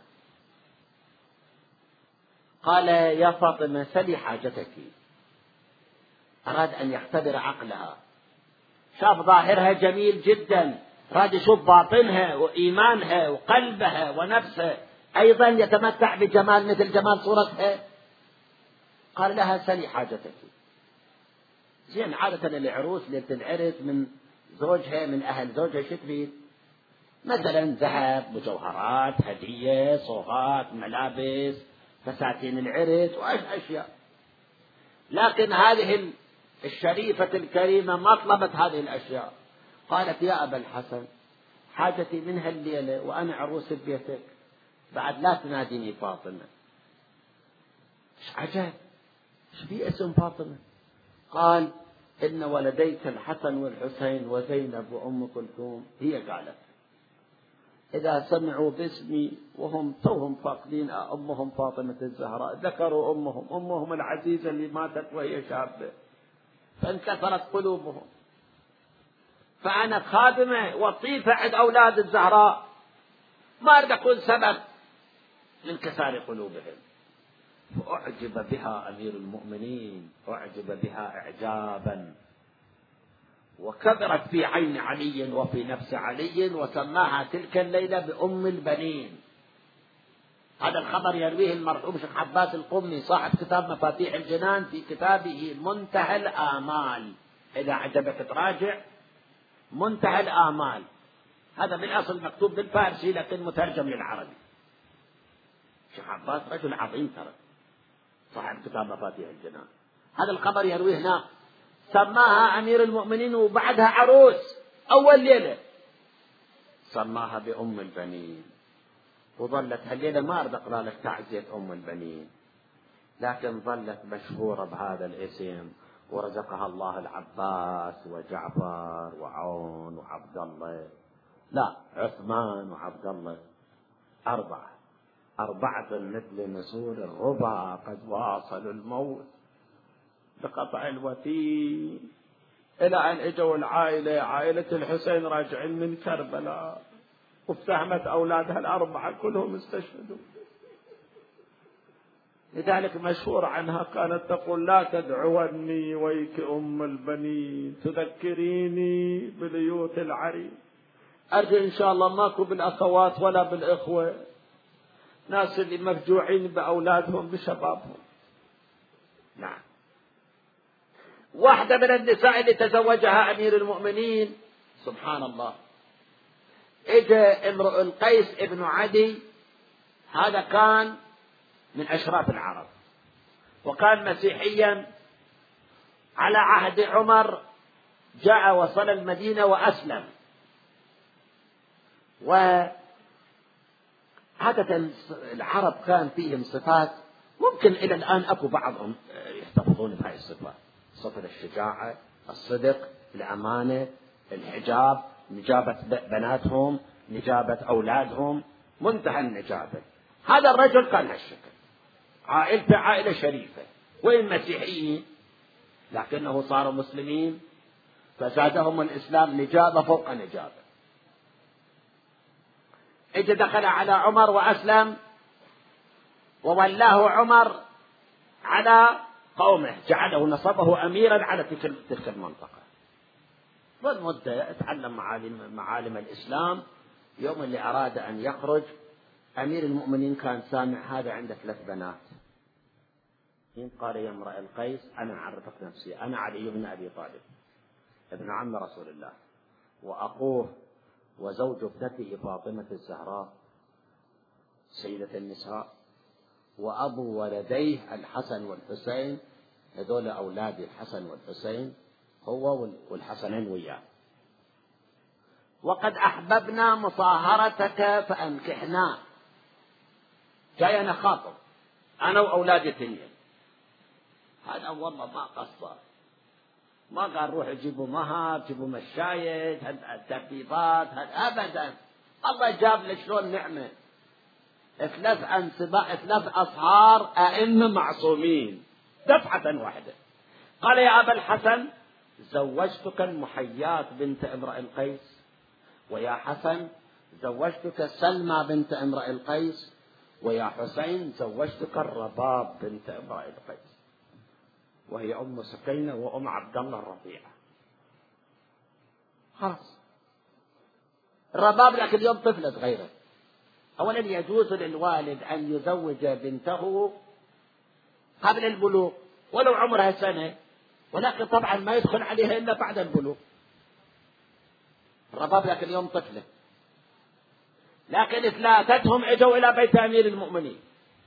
قال: يا فاطمة سلي حاجتك. أراد أن يختبر عقلها، شاف ظاهرها جميل جدا، أراد يشوف باطنها وإيمانها وقلبها ونفسها أيضا يتمتع بجمال مثل جمال صورتها. قال لها: سلي حاجتك. زين، عادة العروس ليلة العرس من زوجها من أهل زوجها شو تريد؟ مثلا ذهب، مجوهرات، هدية، صوغات، ملابس، فساتين العرس وأشياء. لكن هذه الشريفة الكريمة ما طلبت هذه الأشياء. قالت: يا أبا الحسن حاجتي منها الليلة وأنا عروس بيتك، بعد لا تناديني فاطمة. ايش عجب، ايش في اسم فاطمة؟ قال: إن ولديك الحسن والحسين وزينب وأم كلثوم. هي قالت: إذا سمعوا باسمي وهم توهم فاقدين أمهم فاطمة الزهراء، ذكروا أمهم أمهم العزيزة اللي ماتت وهي شابة، فانكسرت قلوبهم. فأنا خادمة وصيفة عند أولاد الزهراء، ما أريد أكون سبب لانكسار قلوبهم. فأعجب بها أمير المؤمنين، أعجب بها إعجابا، وكبرت في عين علي وفي نفس علي، وسماها تلك الليلة بأم البنين. هذا الخبر يرويه المرحوم شيخ عباس القمي صاحب كتاب مفاتيح الجنان في كتابه منتهى الآمال، إذا عجبك تراجع منتهى الآمال. هذا بالأصل مكتوب بالفارسي لكن مترجم للعربي. شيخ عباس رجل عظيم ترى، صاحب كتاب مفاتيح الجنان. هذا الخبر يرويه هناك، سماها أمير المؤمنين وبعدها عروس أول ليلة سماها بأم البنين. وظلت هالليلة ما أريد أقرأ لك تعزية أم البنين، لكن ظلت مشهورة بهذا الاسم، ورزقها الله العباس وجعفر وعون وعبد الله، لا عثمان وعبد الله، أربعة أربعة مثل نسور الربا قد واصلوا الموت بقطع الوتين، إلى أن إجوا العائلة، عائلة الحسين راجعين من كربلاء، وافتهمت أولادها الأربعة كلهم استشهدوا. لذلك مشهور عنها كانت تقول: لا تدعوني ويك أم البنين، تذكريني بليوت العريس. أرجو إن شاء الله ماكو بالأخوات ولا بالإخوة ناس اللي مفجوعين بأولادهم بشبابهم، نعم. واحدة من النساء اللي تزوجها أمير المؤمنين سبحان الله، إجا امرؤ القيس ابن عدي، هذا كان من أشراف العرب وكان مسيحيا على عهد عمر، جاء وصل المدينة وأسلم. وعادة العرب كان فيهم صفات ممكن إلى الآن أكو بعضهم يحتفظون بهذه الصفات، صفة الشجاعة، الصدق، الأمانة، الحجاب، نجابة بناتهم، نجابة أولادهم، منتهى النجابة. هذا الرجل كان هالشكل، عائلته عائلة شريفة وين مسيحيين، لكنه صاروا مسلمين فزادهم الإسلام نجابة فوق نجابة. اجى دخل على عمر وأسلم، وولاه عمر على قومه، جعله نصبه أميرا على تلك المنطقة. والمدة يتعلم معالم, معالم الإسلام. يوم اللي أراد أن يخرج أمير المؤمنين كان سامع هذا عنده ثلاث بنات. قال يا امرأ القيس أنا أعرفك نفسي، أنا علي بن أبي طالب ابن عم رسول الله، وأخوه وزوج ابنته فاطمة الزهراء سيدة النساء، وأبو ولديه الحسن والحسين، هذول أولاد الحسن والحسين، هو والحسنين وياه. وقد أحببنا مصاهرتك فأنكحنا. جاي أنا خاطب أنا وأولادي اثنين. هذا والله ما قصر، ما قال روح جيبوا مهر، جيبوا مشايد، الترتيبات، أبدا. الله جاب لك شلون نعمة، ثلاث أنسباء، ثلاث أصهار أئمة معصومين دفعة واحدة. قال يا أبا الحسن زوجتك المحيات بنت امرئ القيس، ويا حسن زوجتك سلمى بنت امرئ القيس، ويا حسين زوجتك الرباب بنت امرئ القيس، وهي أم سكينة وأم عبد الله الرفيع. خلاص الرباب لكن اليوم طفلة صغيرة. أولا يجوز للوالد أن يزوج بنته قبل البلوغ ولو عمرها سنة، ولكن طبعا ما يدخل عليها إلا بعد البلوغ. الرباب لكن اليوم طفلة. لكن ثلاثتهم اجوا إلى بيت أمير المؤمنين.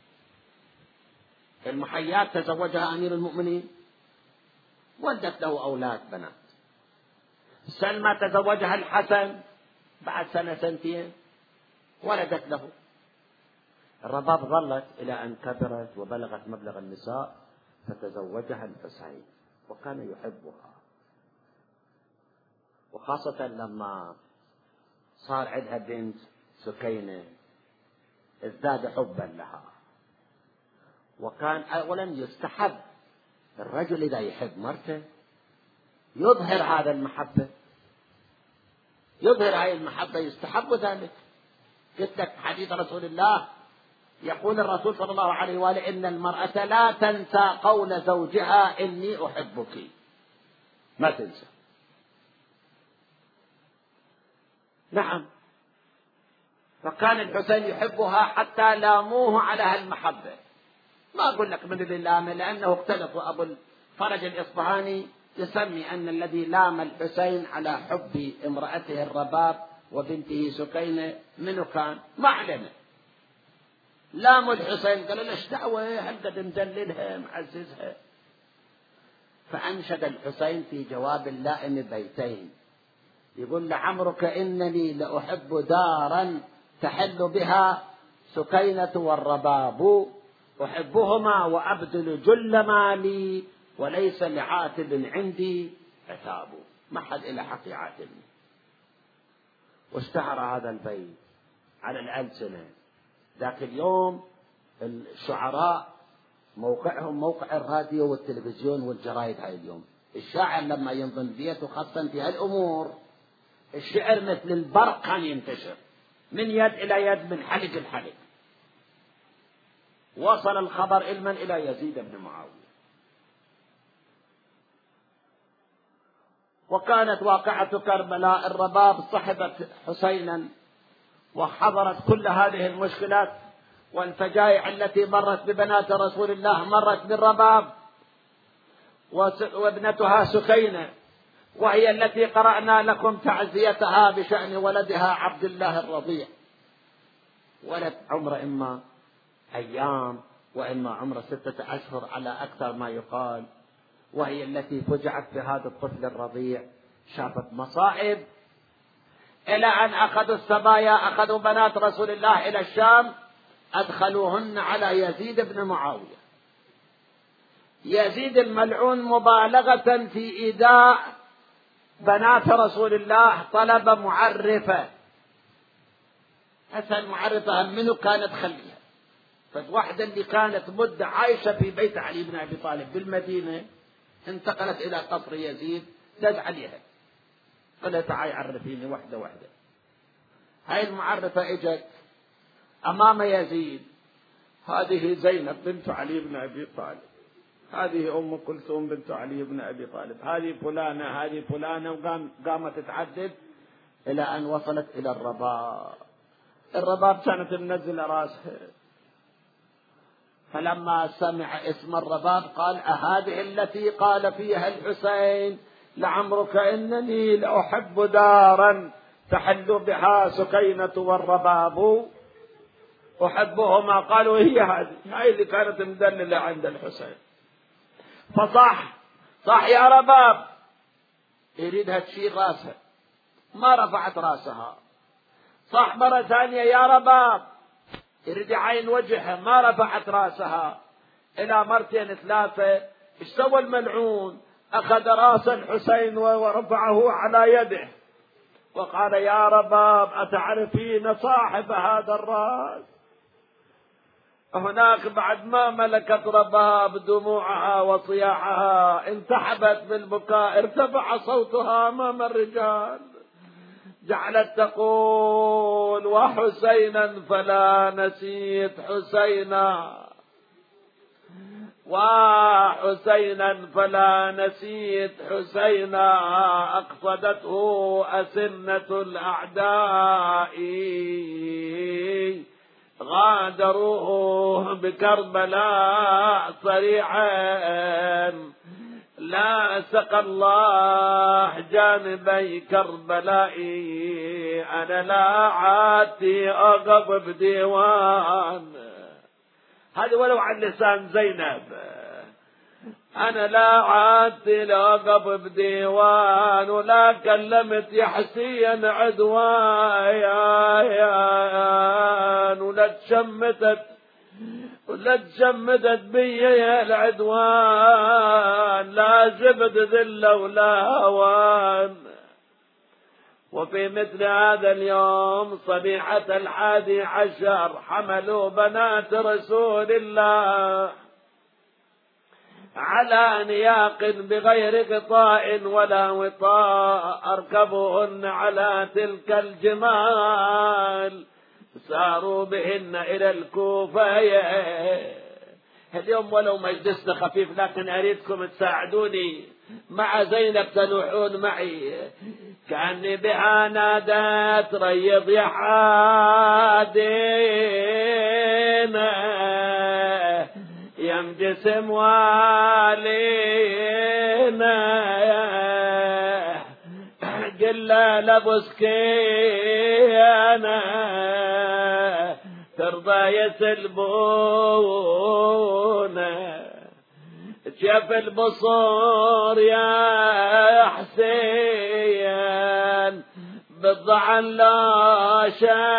المحيات تزوجها أمير المؤمنين، ولدت له أولاد بنات. سلمى تزوجها الحسن، بعد سنة سنتين ولدت له. الرباب ظلت إلى أن كبرت وبلغت مبلغ النساء فتزوجها الحسين، وكان يحبها، وخاصة لما صار عندها بنت سكينة ازداد حبا لها. وكان أولا يستحب الرجل إذا يحب مرته يظهر هذا المحبة، يظهر هذه المحبة، يستحب ذلك. قلت لك حديث رسول الله، يقول الرسول صلى الله عليه وآله إن المرأة لا تنسى قول زوجها إني أحبك، ما تنسى. نعم. فكان الحسين يحبها حتى لاموه على هالمحبة. ما أقول لك من اللي لامه، لأنه اختلف. أبو الفرج الإصفهاني يسمي أن الذي لام الحسين على حب امرأته الرباب وبنته سكينة منه كان ما علمه. لاموا الحسين قالوا ليش دعوة، هل قد مدللها معززها. فأنشد الحسين في جواب اللائم بيتين، يقول لعمرك إنني لأحب دارا تحل بها سكينة والرباب، أحبهما وأبذل جل مالي وليس لعاتب عندي عتاب. ما حد إلى حق عاتب. واشتهر هذا البيت على الألسنة. ذاك اليوم الشعراء موقعهم موقع الراديو والتلفزيون والجرايد. هاي اليوم الشاعر لما ينظم بيته خاصة في هالأمور، الشعر مثل البرق كان ينتشر من يد إلى يد، من حلق الحلق. وصل الخبر علما إلى يزيد بن معاوية. وكانت واقعة كربلاء الرباب صحبت حسينا وحضرت كل هذه المشكلات والفجائع التي مرت ببنات رسول الله، مرت بالرباب. وابنتها سكينة، وهي التي قرأنا لكم تعزيتها بشأن ولدها عبد الله الرضيع، ولد عمره إما أيام وإما عمره ستة أشهر على أكثر ما يقال، وهي التي فجعت بهذا الطفل الرضيع. شافت مصائب إلى أن أخذوا السبايا، أخذوا بنات رسول الله إلى الشام، أدخلوهن على يزيد بن معاوية. يزيد الملعون مبالغة في إيذاء بنات رسول الله طلب معرفة. أسأل معرفة منه كانت خليها، فالوحدة اللي كانت مدة عايشة في بيت علي بن أبي طالب بالمدينة انتقلت إلى قصر يزيد، دز عليها قالت تعالي عرفيني وحدة وحدة. هاي المعرفة اجت أمام يزيد، هذه زينب بنت علي بن أبي طالب، هذه أم كلثوم بنت علي بن أبي طالب، هذه فلانة هذه فلانة، وقام قامت تتعدد إلى أن وصلت إلى الرباب. الرباب كانت منزلة راسها، فلما سمع اسم الرباب قال أهذه التي قال فيها الحسين لعمرك إنني لأحب دارا تحل بها سكينة والرباب أحبهما. قالوا هي هذه، هاي اللي كانت مدللة عند الحسين. فصح صح يا رباب، يريدها تشيل راسها، ما رفعت راسها. صح مرة ثانية يا رباب، يريد عين وجهها، ما رفعت راسها. إلى مرتين ثلاثة ايش سوى الملعون؟ أخذ راس الحسين ورفعه على يده وقال يا رباب أتعرفين صاحب هذا الراس؟ هناك بعد ما ملكت رباب دموعها وصياحها انسحبت بالبكاء، ارتفع صوتها أمام الرجال، جعلت تقول وحسينا فلا نسيت حسينا، وحسينا فلا نسيت حسينا، أقصدته أسنة الأعداء غادروه بكربلاء صريعا، لا سقى الله جانبي كربلاء، أنا لا عادي أقف بديوان. هذا ولو عن لسان زينب، أنا لا عادي لأقف بديوان، ولا كلمت يحسين عدوان، ولا تشمتت ولا تشمتت بي العدوان، لا زبد ذل ولا هوان. وفي مثل هذا اليوم صبيحة الحادي عشر حملوا بنات رسول الله على نياق بغير غطاء ولا وطاء، أركبوهن على تلك الجمال، ساروا بهن إلى الكوفة. اليوم ولو مجلسنا خفيف، لكن أريدكم تساعدوني مع زينب، تنوحون معي. كأني بها نادت ريض يا حادينا يم جسم والينا، قل لبسكينا ترضى يسلبونا، شاف البصور يا حسين بالضعن لا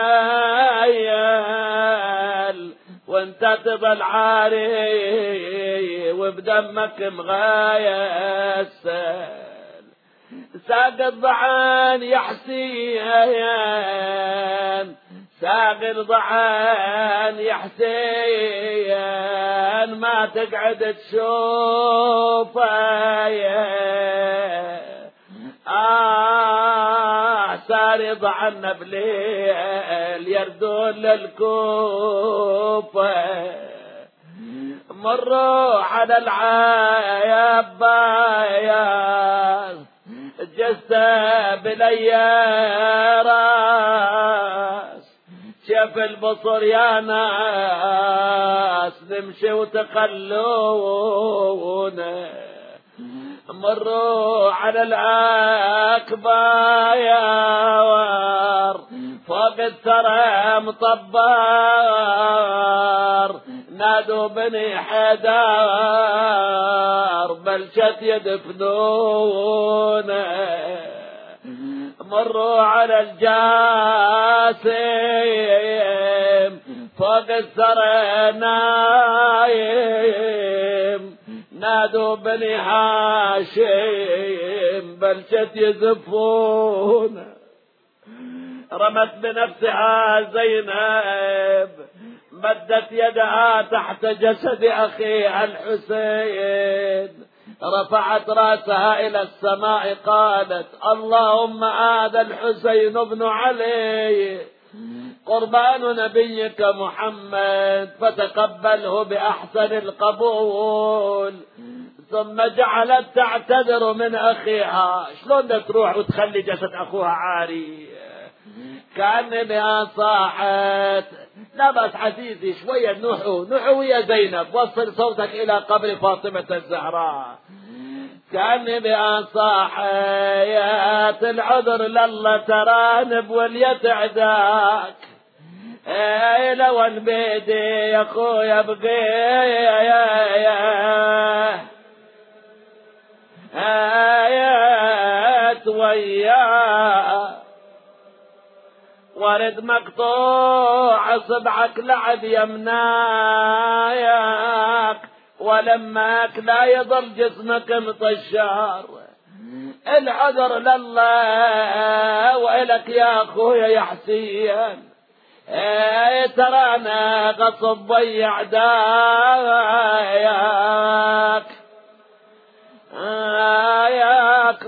شايل، وانت تظل عاري وبدمك مغايسل، ساق الضعان يا حسين، ساق الضعان يا حسين، ما تقعد تشوفه. آه ساري ضعنا بليل يردون للكوفة، مروا على العيابايا جسة بالأيراس، شاف البصر يا ناس نمشي وتخلونا، مروا على الأكبار فوق الثرى مطبار نادوا بني حدار بلشت يدفنونه. مروا على الجاسم فوق الثرى نايم نادوا بني هاشم بلشت يزفونه. رمت بنفسها زينب مدت يدها تحت جسد أخيها الحسين رفعت رأسها إلى السماء قالت اللهم هذا الحسين بن علي قربان نبيك محمد فتقبله بأحسن القبول. ثم جعلت تعتذر من أخيها. شلون تروح وتخلي جسد أخوها عاري؟ كأن بها صاحت لا بس عزيزي شوية نحو نحو يا زينب وصل صوتك إلى قبر فاطمة الزهراء. كأن بها صاحت العذر لله ترانب واليتعداك اي لو البيدي يا اخويا بقيت وياه ورد مقطوع صبعك لعب يمنايك ولماك لا يضل جسمك مطشار. العذر لله وإلك يا أخويا يا حسين ايه ترانا غصب ضيع داياك آياك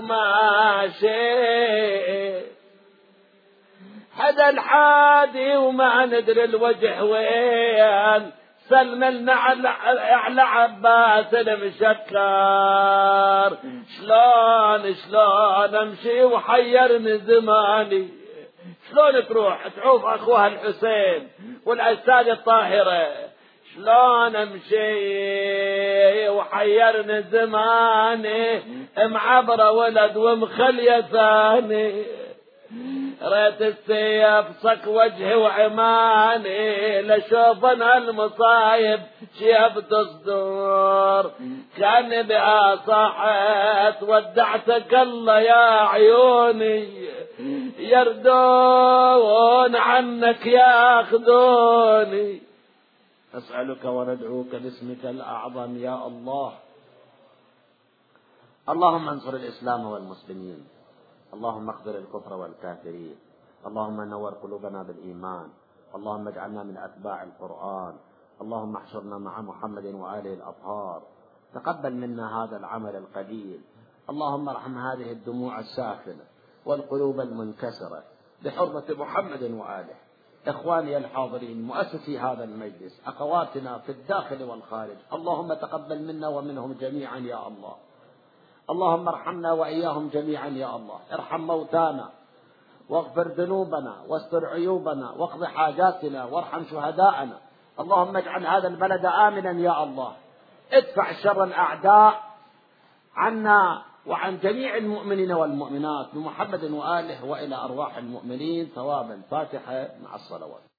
ماشي حدا الحادي وما ندري الوجه وين. سلمنا على عباس المشكر شلون شلون امشي وحيرني زماني. شلون تروح تعوف اخوها الحسين والاجساد الطاهره شلون امشي وحيرني زماني معبره ولد ومخليه ثاني. ريت السيف صك وجهي وعماني لشوفنا المصايب شيف تصدر. كان بها صاحت ودعتك الله يا عيوني يردون عنك ياخذوني. أسألك وندعوك باسمك الأعظم يا الله. اللهم انصر الإسلام والمسلمين. اللهم اخبر الكفر والكافرين. اللهم نور قلوبنا بالإيمان. اللهم اجعلنا من أتباع القرآن. اللهم احشرنا مع محمد وآله الأطهار. تقبل منا هذا العمل القليل. اللهم ارحم هذه الدموع الساخنة والقلوب المنكسرة بحرمة محمد وآله. إخواني الحاضرين مؤسسي هذا المجلس أخواتنا في الداخل والخارج اللهم تقبل منا ومنهم جميعا يا الله. اللهم ارحمنا وإياهم جميعا يا الله. ارحم موتانا واغفر ذنوبنا واستر عيوبنا واقض حاجاتنا وارحم شهداءنا. اللهم اجعل هذا البلد آمنا يا الله. ادفع شر الأعداء عنا وعن جميع المؤمنين والمؤمنات بمحمد وآله وإلى أرواح المؤمنين ثوابا. فاتحة مع الصلوات.